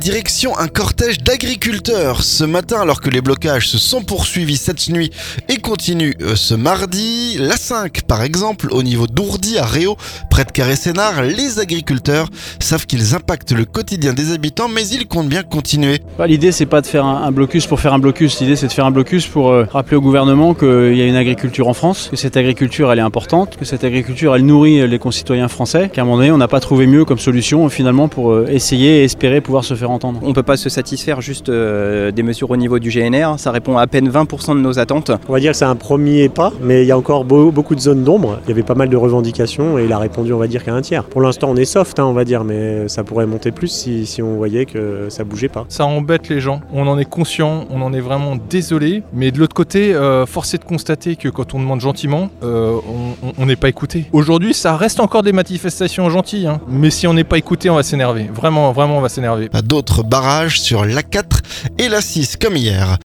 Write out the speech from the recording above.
direction un cortège d'agriculteurs. Ce matin, alors que les blocages se sont poursuivis cette nuit et continuent ce mardi, l'A5 par exemple, au niveau d'Ourdi à Réau, près de Carré-Sénart, les agriculteurs savent qu'ils impactent le quotidien des habitants, mais ils comptent bien continuer. L'idée, c'est pas de faire un blocus pour faire un blocus. L'idée, c'est de faire un blocus pour rappeler au gouvernement qu'il y a une agriculture en France, que cette agriculture, elle est importante, que cette agriculture, elle nourrit les concitoyens français, qu'à un moment donné, on n'a pas trouvé mieux comme solution finalement pour essayer et espérer pouvoir se faire entendre. On ne peut pas se satisfaire juste des mesures au niveau du GNR. Ça répond à peine 20% de nos attentes. On va dire que c'est un premier pas, mais il y a encore beaucoup de zones d'ombre. Il y avait pas mal de revendications et il a répondu, on va dire, qu'à un tiers. Pour l'instant, on est soft, on va dire, mais ça pourrait monter plus si on voyait que ça bougeait pas. Ça embête les gens, on en est conscient, on en est vraiment désolé, mais de l'autre côté, force est de constater que quand on demande gentiment, on n'est pas écouté. Aujourd'hui, ça reste encore des manifestations gentilles, mais si on n'est pas écouté, on va s'énerver. Vraiment, on va s'énerver. D'autres barrages sur l'A4 et l'A6 comme hier.